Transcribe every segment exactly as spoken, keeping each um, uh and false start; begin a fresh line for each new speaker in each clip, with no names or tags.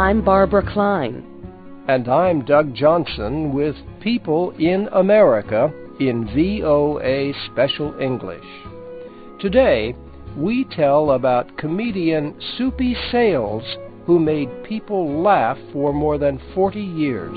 I'm Barbara Klein.
And I'm Doug Johnson with People in America in V O A Special English. Today, we tell about comedian Soupy Sales, who made people laugh for more than forty years.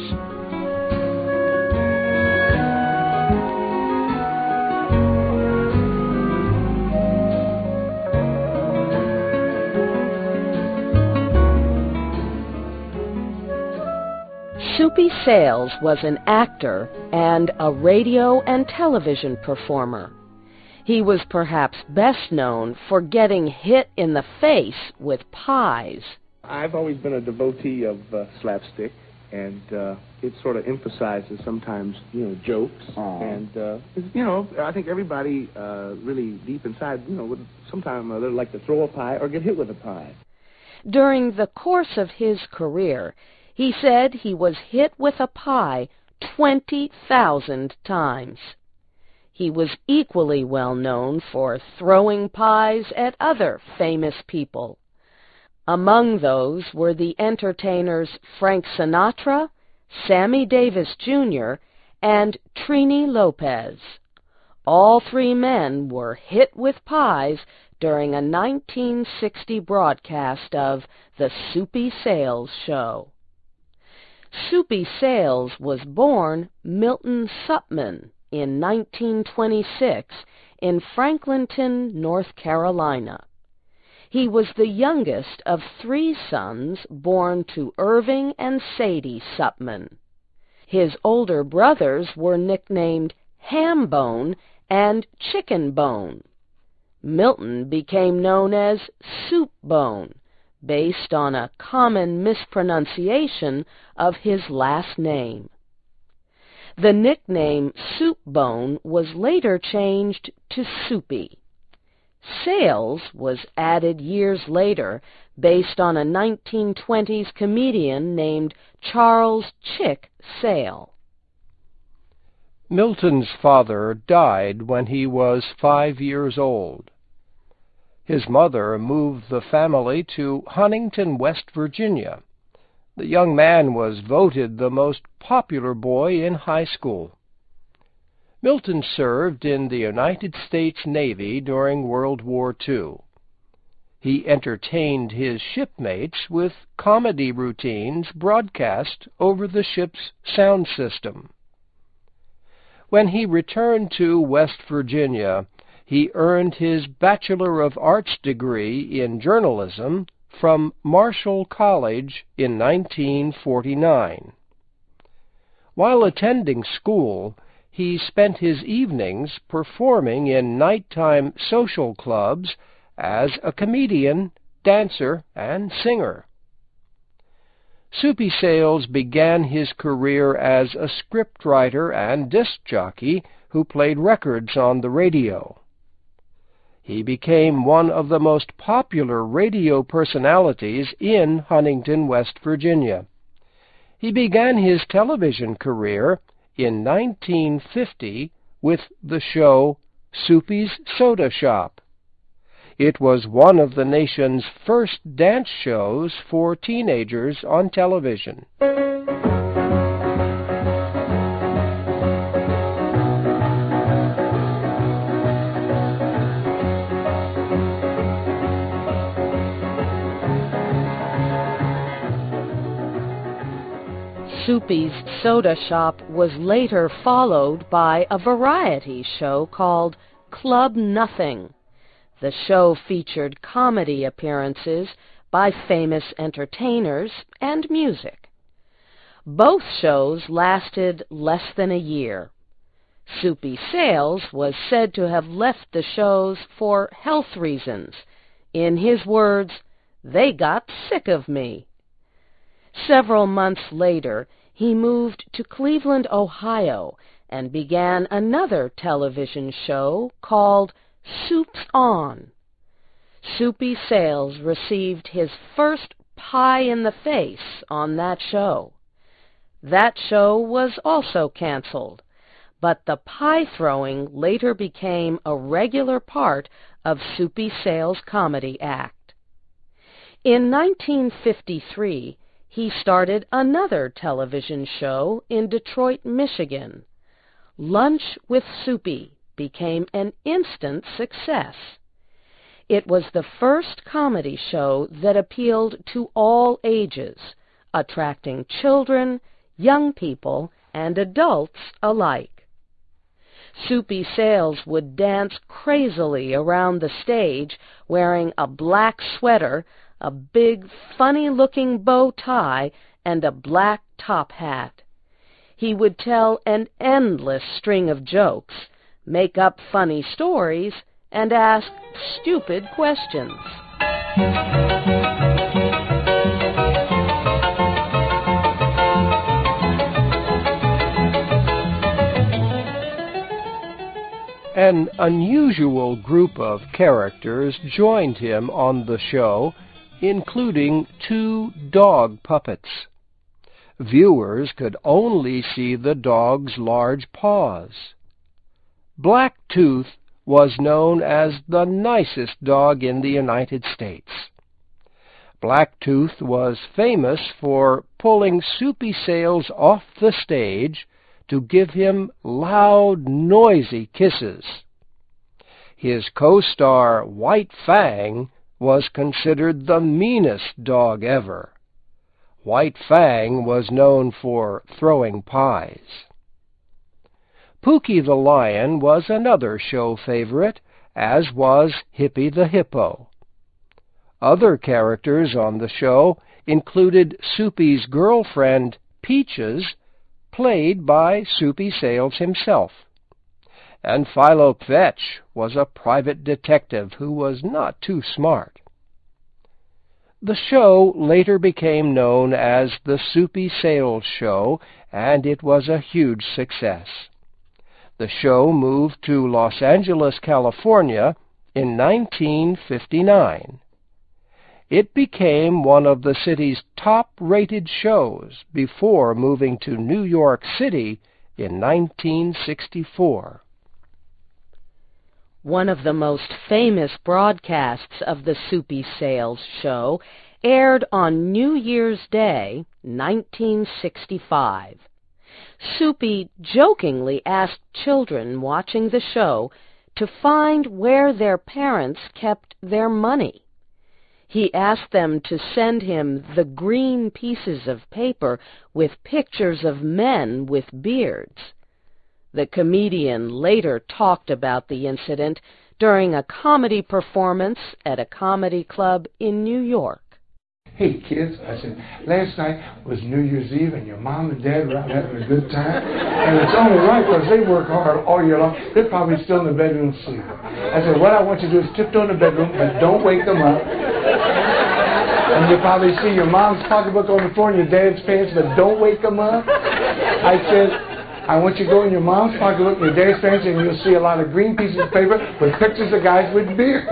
Soupy Sales was an actor and a radio and television performer. He was perhaps best known for getting hit in the face with pies.
I've always been a devotee of uh, slapstick, and uh, it sort of emphasizes sometimes, you know, jokes.
Aww.
And, uh, you know, I think everybody uh, really deep inside, you know, would sometime or other like to throw a pie or get hit with a pie.
During the course of his career, he said he was hit with a pie twenty thousand times. He was equally well known for throwing pies at other famous people. Among those were the entertainers Frank Sinatra, Sammy Davis Junior, and Trini Lopez. All three men were hit with pies during a nineteen sixty broadcast of The Soupy Sales Show. Soupy Sales was born Milton Supman in nineteen twenty-six in Franklinton, North Carolina. He was the youngest of three sons born to Irving and Sadie Supman. His older brothers were nicknamed Hambone and Chicken Bone. Milton became known as Soup Bone, based on a common mispronunciation of his last name. The nickname Soup Bone was later changed to Soupy. Sales was added years later based on a nineteen twenties comedian named Charles Chick Sale.
Milton's father died when he was five years old. His mother moved the family to Huntington, West Virginia. The young man was voted the most popular boy in high school. Milton served in the United States Navy during World War Two. He entertained his shipmates with comedy routines broadcast over the ship's sound system. When he returned to West Virginia, he earned his Bachelor of Arts degree in journalism from Marshall College in nineteen forty-nine. While attending school, he spent his evenings performing in nighttime social clubs as a comedian, dancer, and singer. Soupy Sales began his career as a scriptwriter and disc jockey who played records on the radio. He became one of the most popular radio personalities in Huntington, West Virginia. He began his television career in nineteen fifty with the show Soupy's Soda Shop. It was one of the nation's first dance shows for teenagers on television.
Soupy's Soda Shop was later followed by a variety show called Club Nothing. The show featured comedy appearances by famous entertainers and music. Both shows lasted less than a year. Soupy Sales was said to have left the shows for health reasons. In his words, "They got sick of me." Several months later, he moved to Cleveland, Ohio, and began another television show called Soup's On. Soupy Sales received his first pie in the face on that show. That show was also canceled, but the pie throwing later became a regular part of Soupy Sales' comedy act. In nineteen fifty-three, he started another television show in Detroit, Michigan. Lunch with Soupy became an instant success. It was the first comedy show that appealed to all ages, attracting children, young people, and adults alike. Soupy Sales would dance crazily around the stage wearing a black sweater, a big, funny-looking bow tie, and a black top hat. He would tell an endless string of jokes, make up funny stories, and ask stupid questions.
An unusual group of characters joined him on the show, including two dog puppets. Viewers could only see the dog's large paws. Black Tooth was known as the nicest dog in the United States. Black Tooth was famous for pulling Soupy Sales off the stage to give him loud, noisy kisses. His co-star, White Fang, was considered the meanest dog ever. White Fang was known for throwing pies. Pookie the Lion was another show favorite, as was Hippy the Hippo. Other characters on the show included Soupy's girlfriend, Peaches, played by Soupy Sales himself. And Philo Kvetch was a private detective who was not too smart. The show later became known as the Soupy Sales Show, and it was a huge success. The show moved to Los Angeles, California in nineteen fifty-nine. It became one of the city's top-rated shows before moving to New York City in nineteen sixty-four.
One of the most famous broadcasts of the Soupy Sales Show aired on New Year's Day, nineteen sixty-five. Soupy jokingly asked children watching the show to find where their parents kept their money. He asked them to send him the green pieces of paper with pictures of men with beards. The comedian later talked about the incident during a comedy performance at a comedy club in New York.
Hey kids, I said, last night was New Year's Eve and your mom and dad were out having a good time. And it's only right because they work hard all year long. They're probably still in the bedroom sleeping. I said, what I want you to do is tiptoe in the bedroom, but don't wake them up. And you'll probably see your mom's pocketbook on the floor and your dad's pants, but don't wake them up. I said, I want you to go in your mom's pocketbook and your dad's pants, and you'll see a lot of green pieces of paper with pictures of guys with beards.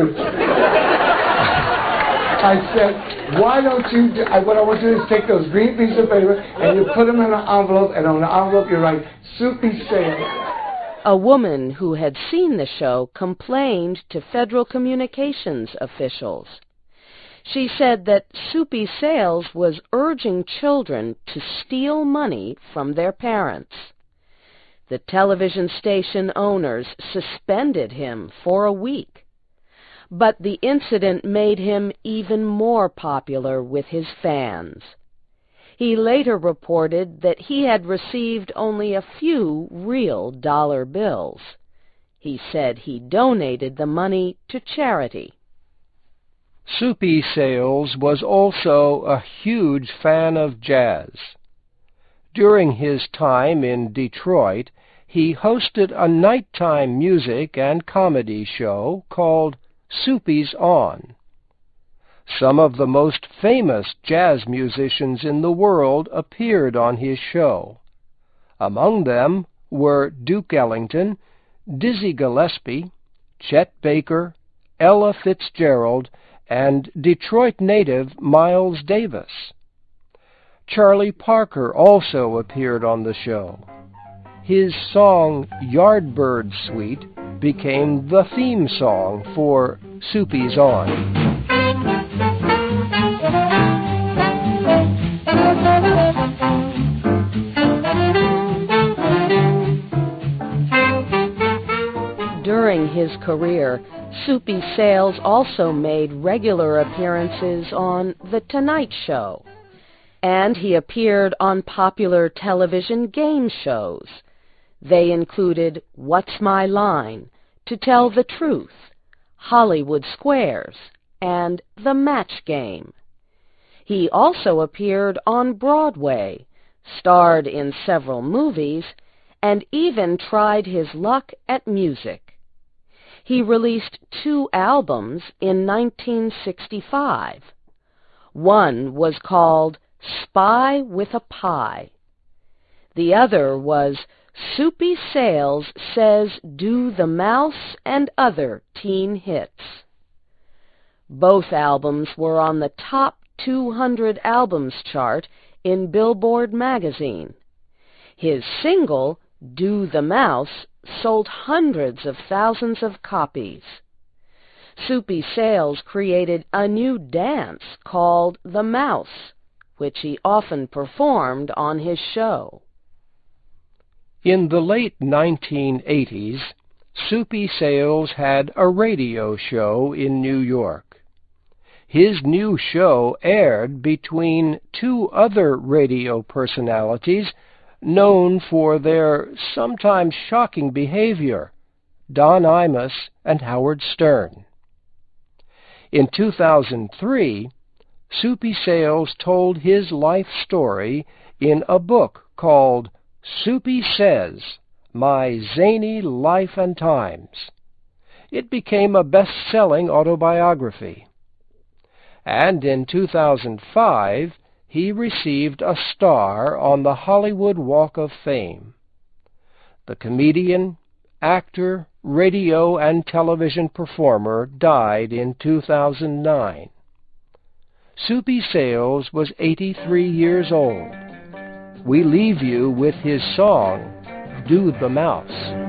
I said, why don't you, do, I, what I want you to do is take those green pieces of paper and you put them in an envelope, and on the envelope you write, Soupy Sales.
A woman who had seen the show complained to federal communications officials. She said that Soupy Sales was urging children to steal money from their parents. The television station owners suspended him for a week. But the incident made him even more popular with his fans. He later reported that he had received only a few real dollar bills. He said he donated the money to charity.
Soupy Sales was also a huge fan of jazz. During his time in Detroit, he hosted a nighttime music and comedy show called Soupy's On. Some of the most famous jazz musicians in the world appeared on his show. Among them were Duke Ellington, Dizzy Gillespie, Chet Baker, Ella Fitzgerald, and Detroit native Miles Davis. Charlie Parker also appeared on the show. His song Yardbird Suite became the theme song for Soupy's On.
his career, Soupy Sales also made regular appearances on The Tonight Show, and he appeared on popular television game shows. They included What's My Line, To Tell the Truth, Hollywood Squares, and The Match Game. He also appeared on Broadway, starred in several movies, and even tried his luck at music. He released two albums in nineteen sixty-five. One was called Spy with a Pie. The other was Soupy Sales Says Do the Mouse and Other Teen Hits. Both albums were on the top two hundred albums chart in Billboard magazine. His single, Do the Mouse, sold hundreds of thousands of copies. Soupy Sales created a new dance called the Mouse, which he often performed on his show.
In the late nineteen eighties, Soupy Sales had a radio show in New York. His new show aired between two other radio personalities known for their sometimes shocking behavior, Don Imus and Howard Stern. In two thousand three, Soupy Sales told his life story in a book called Soupy Says, My Zany Life and Times. It became a best-selling autobiography. And in two thousand five, he received a star on the Hollywood Walk of Fame. The comedian, actor, radio, and television performer died in two thousand nine. Soupy Sales was eighty-three years old. We leave you with his song, Do the Mouse.